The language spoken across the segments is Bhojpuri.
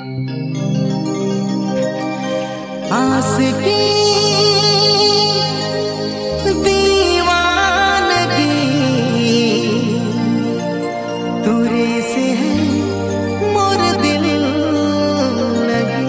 आशिकी दीवानगी तुरे से है मोर दिल लगी।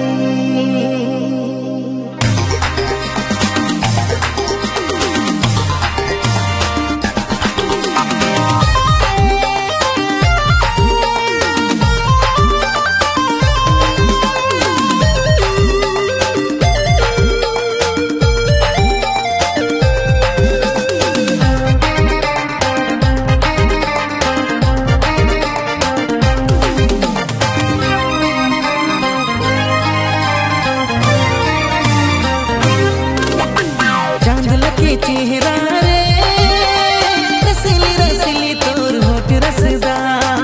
चेहरा रे रसली रसली तोर होठ रसदा,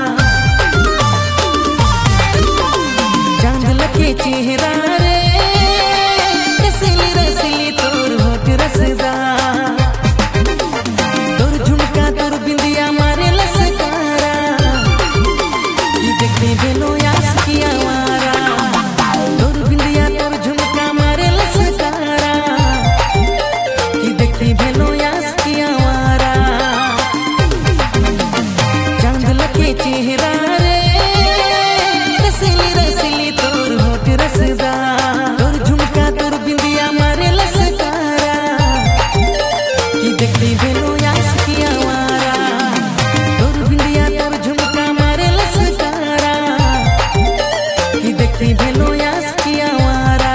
चांद लगे चेहरा रे रसली रसली तोर होठ रसदा। तोर झुमका तोर बिंदिया मारे लसकारा, ये देखते बेलो यास किया मारा। तोर बिंदिया तोर झुमका मारे लसकारा, भेलो यास किया वारा। चांद लगे चेहरा रे रसली रसली तोर होठ रसदा। तोर झुमका तोर बिंदिया मारे लसकारा, कि देखती भेलो यास किया वारा। तोर बिंदिया तोर झुमका मारे लसकारा, कि देखती भेलो यास किया वारा।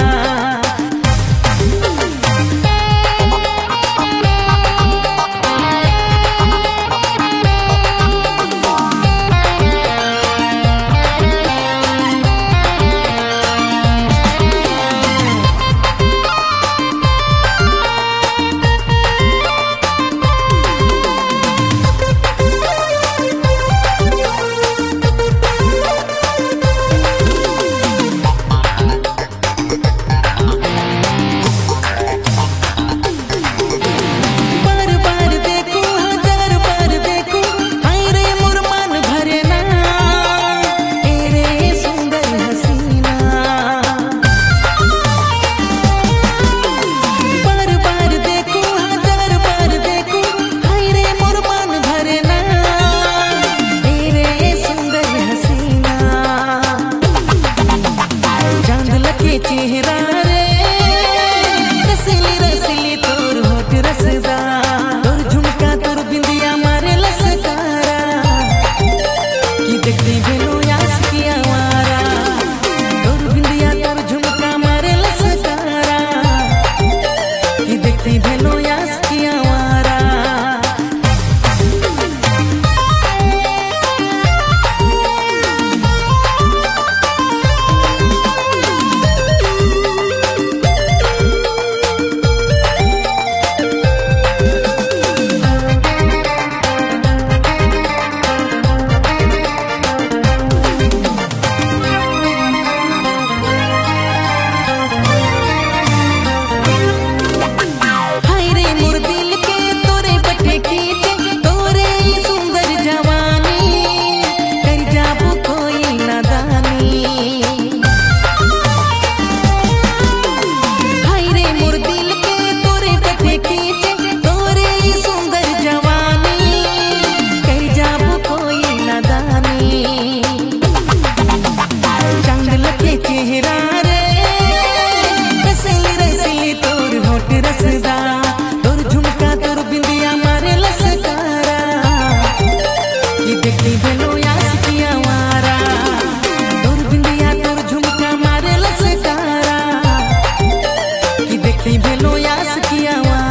चेहरा रे रसली रसली तोर होठ रसदा। तोर झुमका तोर बिंदिया मारे लसकारा, कि देखती भेलो यास किया वारा। तोर बिंदिया तोर झुमका मारे लसकारा, कि देखती भेलो यास किया वारा। चेहरा रे रसली रसली तोर होठ रसदा। तोर झुमका तोर बिंदिया मारे लसकारा, कि देखती भेलो यास किया वारा। तोर बिंदिया तोर झुमका मारे लसकारा, कि देखती भेलो यास किया वारा।